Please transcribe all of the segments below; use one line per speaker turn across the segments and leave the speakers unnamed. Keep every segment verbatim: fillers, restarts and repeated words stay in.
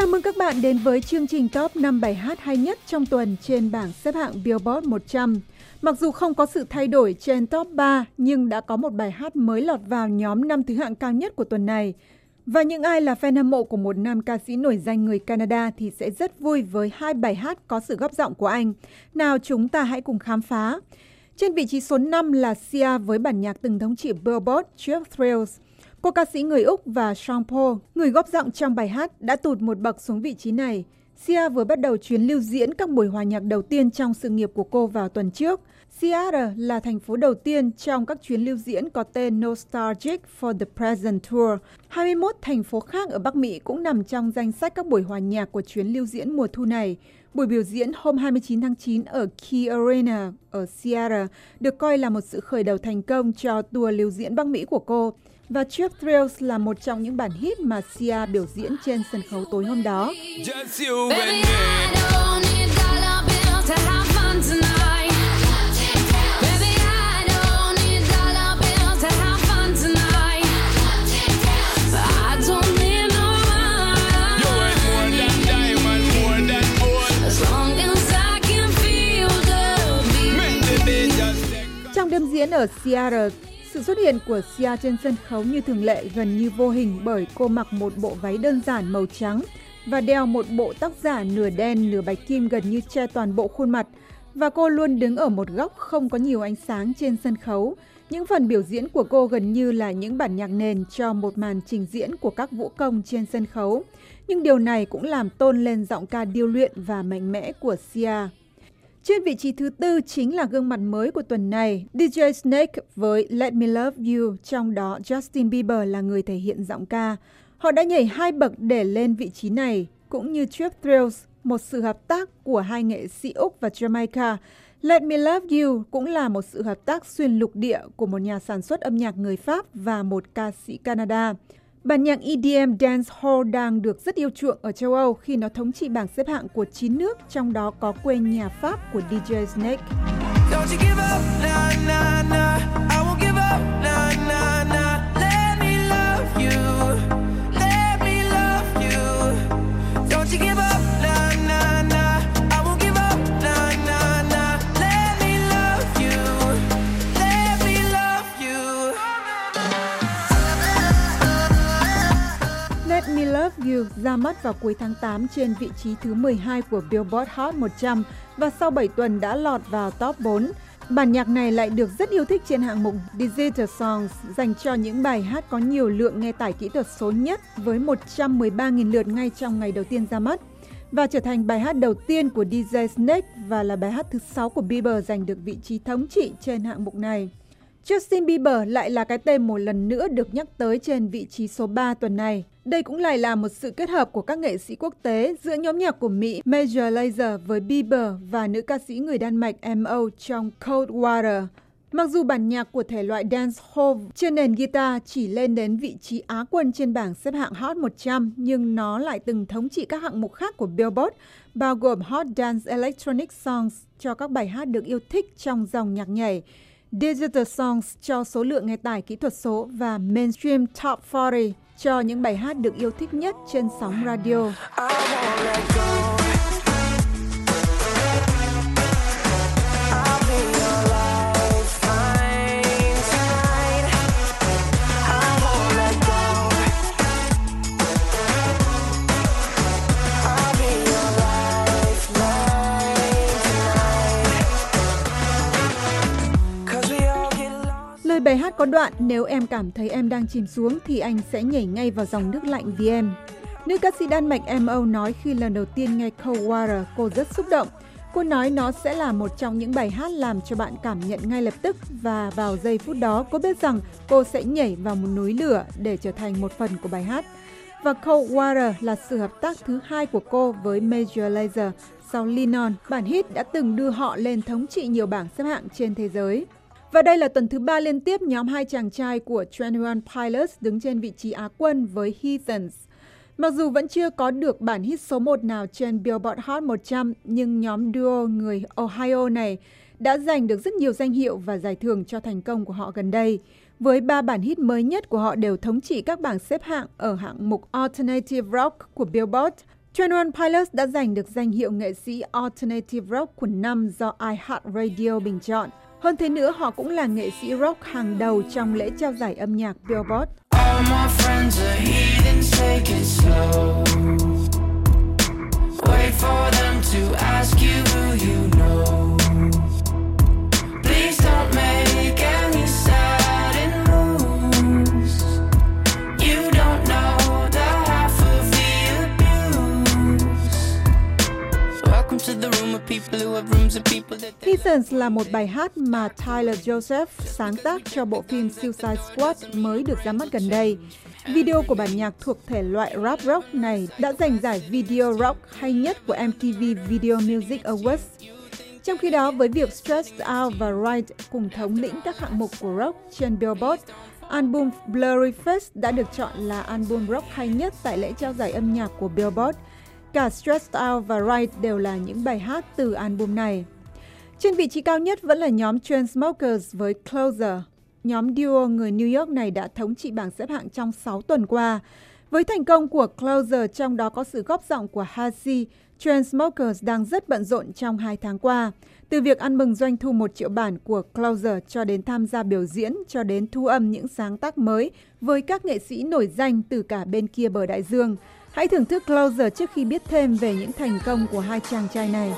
Chào mừng các bạn đến với chương trình top năm bài hát hay nhất trong tuần trên bảng xếp hạng Billboard một trăm. Mặc dù không có sự thay đổi trên top ba, nhưng đã có một bài hát mới lọt vào nhóm năm thứ hạng cao nhất của tuần này. Và những ai là fan hâm mộ của một nam ca sĩ nổi danh người Canada thì sẽ rất vui với hai bài hát có sự góp giọng của anh. Nào chúng ta hãy cùng khám phá. Trên vị trí số năm là Sia với bản nhạc từng thống trị Billboard, Cheap Thrills. Cô ca sĩ người Úc và Sean Paul, người góp giọng trong bài hát, đã tụt một bậc xuống vị trí này. Sia vừa bắt đầu chuyến lưu diễn các buổi hòa nhạc đầu tiên trong sự nghiệp của cô vào tuần trước. Seattle là thành phố đầu tiên trong các chuyến lưu diễn có tên Nostalgic for the Present Tour. hai mươi mốt thành phố khác ở Bắc Mỹ cũng nằm trong danh sách các buổi hòa nhạc của chuyến lưu diễn mùa thu này. Buổi biểu diễn hôm hai mươi chín tháng chín ở Key Arena ở Seattle được coi là một sự khởi đầu thành công cho tour lưu diễn Bắc Mỹ của cô. Và Cheap Thrills là một trong những bản hit mà Sia biểu diễn trên sân khấu tối hôm đó. Trong đêm diễn ở Seattle, sự xuất hiện của Sia trên sân khấu như thường lệ gần như vô hình bởi cô mặc một bộ váy đơn giản màu trắng và đeo một bộ tóc giả nửa đen nửa bạch kim gần như che toàn bộ khuôn mặt. Và cô luôn đứng ở một góc không có nhiều ánh sáng trên sân khấu. Những phần biểu diễn của cô gần như là những bản nhạc nền cho một màn trình diễn của các vũ công trên sân khấu. Nhưng điều này cũng làm tôn lên giọng ca điêu luyện và mạnh mẽ của Sia. Trên vị trí thứ tư chính là gương mặt mới của tuần này, đê gi Snake với Let Me Love You, trong đó Justin Bieber là người thể hiện giọng ca. Họ đã nhảy hai bậc để lên vị trí này, cũng như Cheap Thrills, một sự hợp tác của hai nghệ sĩ Úc và Jamaica. Let Me Love You cũng là một sự hợp tác xuyên lục địa của một nhà sản xuất âm nhạc người Pháp và một ca sĩ Canada. Bản nhạc e đê em Dancehall đang được rất yêu chuộng ở châu Âu khi nó thống trị bảng xếp hạng của chín nước, trong đó có quê nhà Pháp của đê gi Snake. Let Me Love You ra mắt vào cuối tháng tám trên vị trí thứ mười hai của Billboard Hot một trăm và sau bảy tuần đã lọt vào top bốn. Bản nhạc này lại được rất yêu thích trên hạng mục Digital Songs, dành cho những bài hát có nhiều lượng nghe tải kỹ thuật số nhất với một trăm mười ba nghìn lượt ngay trong ngày đầu tiên ra mắt. Và trở thành bài hát đầu tiên của đê gi Snake và là bài hát thứ sáu của Bieber giành được vị trí thống trị trên hạng mục này. Justin Bieber lại là cái tên một lần nữa được nhắc tới trên vị trí số ba tuần này. Đây cũng lại là một sự kết hợp của các nghệ sĩ quốc tế giữa nhóm nhạc của Mỹ Major Lazer với Bieber và nữ ca sĩ người Đan Mạch em o trong Cold Water. Mặc dù bản nhạc của thể loại dancehall trên nền guitar chỉ lên đến vị trí Á quân trên bảng xếp hạng Hot một trăm, nhưng nó lại từng thống trị các hạng mục khác của Billboard, bao gồm Hot Dance Electronic Songs cho các bài hát được yêu thích trong dòng nhạc nhảy, Digital Songs cho số lượng nghe tải kỹ thuật số và Mainstream Top bốn mươi cho những bài hát được yêu thích nhất trên sóng radio. Lời bài hát có đoạn nếu em cảm thấy em đang chìm xuống thì anh sẽ nhảy ngay vào dòng nước lạnh vì em. Nữ ca sĩ Đan Mạch em o nói khi lần đầu tiên nghe Cold Water cô rất xúc động. Cô nói nó sẽ là một trong những bài hát làm cho bạn cảm nhận ngay lập tức và vào giây phút đó cô biết rằng cô sẽ nhảy vào một núi lửa để trở thành một phần của bài hát. Và Cold Water là sự hợp tác thứ hai của cô với Major Lazer sau Lean On, bản hit đã từng đưa họ lên thống trị nhiều bảng xếp hạng trên thế giới. Và đây là tuần thứ ba liên tiếp nhóm hai chàng trai của hai mươi mốt Pilots đứng trên vị trí Á quân với Heathens. Mặc dù vẫn chưa có được bản hit số một nào trên Billboard Hot một trăm, nhưng nhóm duo người Ohio này đã giành được rất nhiều danh hiệu và giải thưởng cho thành công của họ gần đây. Với ba bản hit mới nhất của họ đều thống trị các bảng xếp hạng ở hạng mục Alternative Rock của Billboard, Twenty One Pilots đã giành được danh hiệu nghệ sĩ Alternative Rock của năm do iHeartRadio bình chọn. Hơn thế nữa, họ cũng là nghệ sĩ rock hàng đầu trong lễ trao giải âm nhạc Billboard.
All my friends are heathens, take it slow. Wait for them to ask you who you know. Please don't make any sudden moves. You don't know the half of the abuse. Welcome to the room of people who have rooms of people that they...
Seasons là một bài hát mà Tyler Joseph sáng tác cho bộ phim Suicide Squad mới được ra mắt gần đây. Video của bản nhạc thuộc thể loại rap rock này đã giành giải video rock hay nhất của em tê vê Video Music Awards. Trong khi đó, với việc Stressed Out và Right cùng thống lĩnh các hạng mục của rock trên Billboard, album Blurry Face đã được chọn là album rock hay nhất tại lễ trao giải âm nhạc của Billboard. Cả Stressed Out và Right đều là những bài hát từ album này. Trên vị trí cao nhất vẫn là nhóm Chainsmokers với Closer. Nhóm duo người New York này đã thống trị bảng xếp hạng trong sáu tuần qua. Với thành công của Closer, trong đó có sự góp giọng của Halsey, Chainsmokers đang rất bận rộn trong hai tháng qua. Từ việc ăn mừng doanh thu một triệu bản của Closer cho đến tham gia biểu diễn, cho đến thu âm những sáng tác mới với các nghệ sĩ nổi danh từ cả bên kia bờ đại dương. Hãy thưởng thức Closer trước khi biết thêm về những thành công của hai chàng trai này.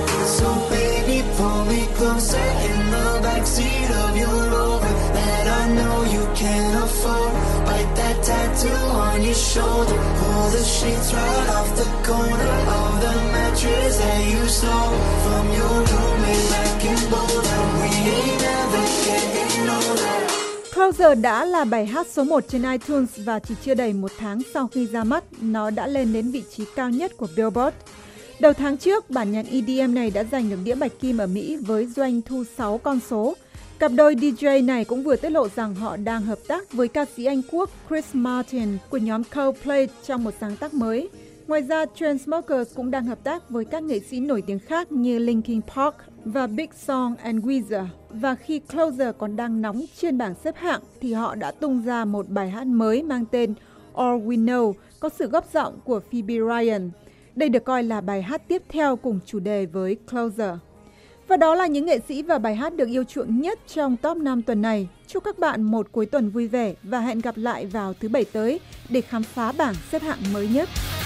So baby, pull me closer in the backseat of your Rover that I know you can't afford. Bite that tattoo on your shoulder. Pull the sheets right off the corner of the mattress that you stole from your roommate back in Boulder. We ain't never getting older.
Closer đã là bài hát số một trên iTunes và chỉ chưa đầy một tháng sau khi ra mắt, nó đã lên đến vị trí cao nhất của Billboard. Đầu tháng trước, bản nhạc E D M này đã giành được đĩa bạch kim ở Mỹ với doanh thu sáu con số. Cặp đôi D J này cũng vừa tiết lộ rằng họ đang hợp tác với ca sĩ Anh Quốc Chris Martin của nhóm Coldplay trong một sáng tác mới. Ngoài ra, Chainsmokers cũng đang hợp tác với các nghệ sĩ nổi tiếng khác như Linkin Park và Big Sean and Weezer. Và khi Closer còn đang nóng trên bảng xếp hạng thì họ đã tung ra một bài hát mới mang tên All We Know có sự góp giọng của Phoebe Ryan. Đây được coi là bài hát tiếp theo cùng chủ đề với Closer. Và đó là những nghệ sĩ và bài hát được yêu chuộng nhất trong top năm tuần này. Chúc các bạn một cuối tuần vui vẻ và hẹn gặp lại vào thứ Bảy tới để khám phá bảng xếp hạng mới nhất.